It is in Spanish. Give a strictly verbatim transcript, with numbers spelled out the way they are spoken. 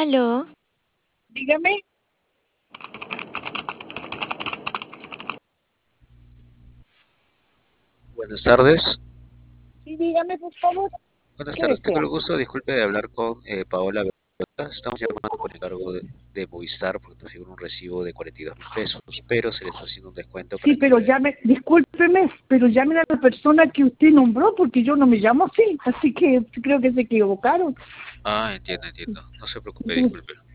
Aló, Dígame. Buenas tardes. Sí, dígame, por favor. Buenas ¿Qué tardes. Tengo desea? el gusto, disculpe, de hablar con eh, Paola Berta. Estamos llamando por encargo de, de Movistar porque nos llegó un recibo de cuarenta y dos mil pesos, pero se le está haciendo un descuento para Sí, que pero le... llame, discúlpeme, pero llamen a la persona que usted nombró porque yo no me llamo así, así que creo que se equivocaron. Ah, entiendo, entiendo. No se preocupe, disculpe.